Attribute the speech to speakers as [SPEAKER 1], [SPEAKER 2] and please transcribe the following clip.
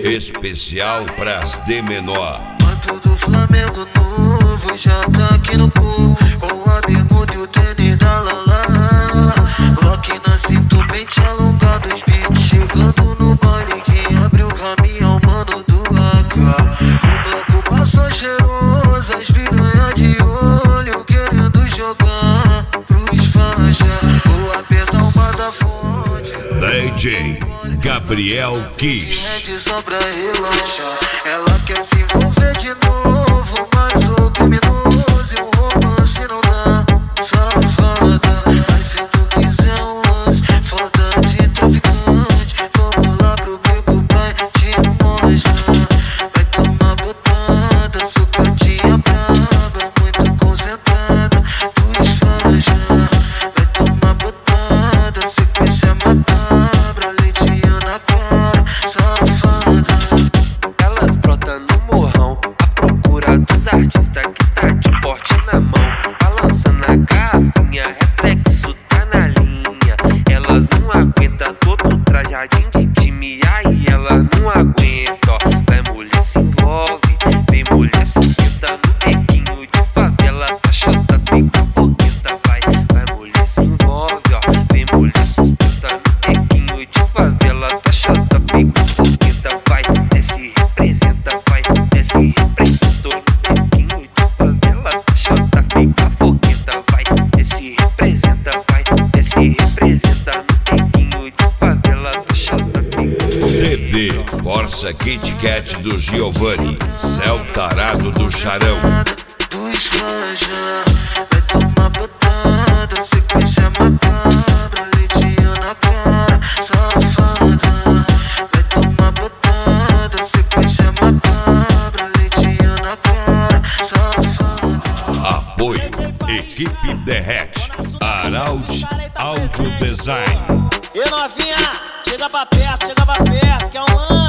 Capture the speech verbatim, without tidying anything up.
[SPEAKER 1] especial pras de menor.
[SPEAKER 2] Manto do Flamengo novo, já tá aqui no cu, com a bermuda e o tênis da Lala. Glock na cintura, pente alongado, os beats chegando no baile. Quem abriu o caminho, mano do A K. O bloco passou cheiroso, as piranha de olho, querendo jogar pros fanja. Vou apertar uma da fonte.
[SPEAKER 1] D J Gabriel Kiss.
[SPEAKER 2] É só pra relaxar. Ela quer se envolver de novo, mas o criminoso e o romance não dá. Safada, mas se tu quiser um lance foda de traficante, vamos lá pro beco pra te mostrar. Vai tomar botada, sucadinha braba, muito concentrada, dos fanja. Vai tomar botada, sequência macabra, leitinho na cara, safada.
[SPEAKER 3] Elas brotam no morrão, à procura dos artistas que tá de porte na mão. Balançando a garrafinha, reflexo tá na linha. Elas não aguentam todo trajadinho de time, aí ela não aguenta, ó. Vai mulher se envolve, vem mulher se esquenta no bequinho de favela. Tá chota, fica fogueta, vai. Vai mulher se envolve, ó. Vem mulher se esquenta no bequinho de favela. Tá chota, fica fogueta, vai. Desce, representa, vai. Desce, representou no bequinho de favela. Tá chota, fica fogueta, vai. Desce, representa, vai. Desce, representa no bequinho de favela. Tá chota, fica.
[SPEAKER 1] C D Corsa Kit Kat do Giovanni, Céu Tarado do Charão.
[SPEAKER 2] Dos fanja, vai tomar botada, sequência macabra, leitinho na cara, safada. Vai tomar botada, sequência macabra, leitinho na cara, safada.
[SPEAKER 1] Apoio Equipe Derrete, Araújo Audio Design.
[SPEAKER 4] E novinha, chega pra perto, chega pra perto, que é um